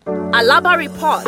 Alaba Report.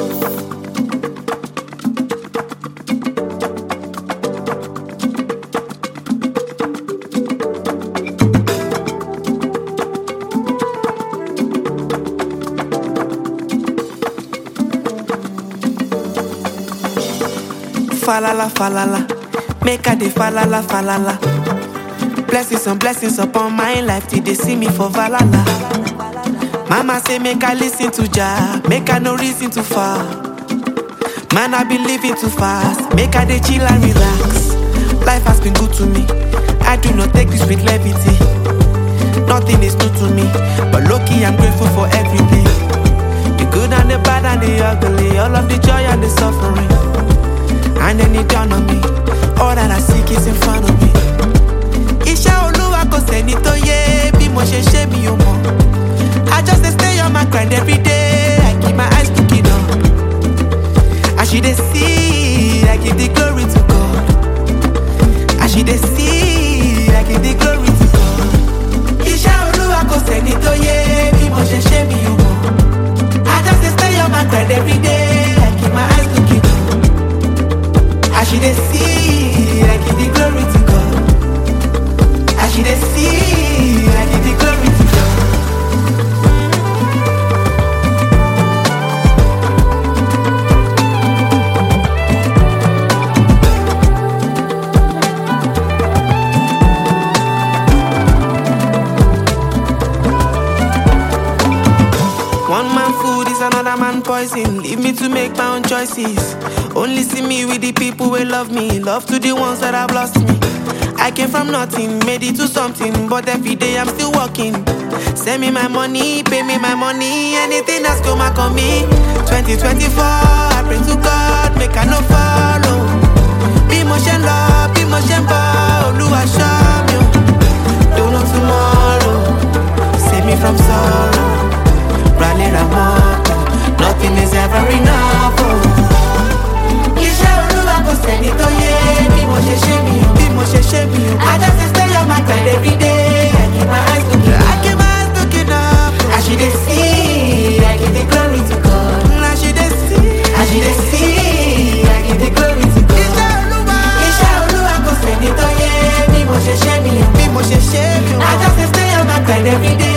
Falala, falala, make a de falala, falala. Blessings and blessings upon my life till they see me for valala. Mama say make I listen to Jah, make I no reason too far. Man I be living too fast, make I de chill and relax. Life has been good to me, I do not take this with levity. Nothing is new to me, but lucky I'm grateful for everything. The good and the bad and the ugly, all of the joy and the suffering. And then it dawned on me, all that I seek is in front of me. Isha Oluwa ko seni to ye, bí mo ṣe ṣe mi ò mọ̀. I just dey stay on my grind every day, I keep my eyes looking up. As she dey see, I give the glory to God. As she dey see, I give the glory to God. Isha Oluwa ko seni to ye, bí mo ṣe ṣe mi ò mọ̀. I just dey stay on my grind every day, I keep my eyes looking up. As she dey see, I give the glory to God. As she dey see, I give the glory to God. One man food is another man poison. Leave me to make my own choices. Only see me with the people who love me. Love to the ones that have lost me. I came from nothing, made it to something. But every day I'm still working. Send me my money, pay me my money. Anything that's come back on me. 2024, I pray to God, make I no follow. Be motion love, be motion ball. Oluwa show me. Don't know tomorrow. Save me from sorrow. Rally Ramoto, nothing is ever enough. Send it to ye, bí mo ṣe ṣe mi o, bí mo ṣe ṣe mi o. I just stay on my grind every day. I keep my eyes looking up. I keep my eyes looking up. As she dey see, I give the glory to God. As she dey see, as she dey see, I give the glory to God. Iṣẹ́ Olúwa kò sẹ́ni tó yẹ, bí mo ṣe ṣe mi o, bí mo ṣe ṣe mi o. I just stay on my grind every day.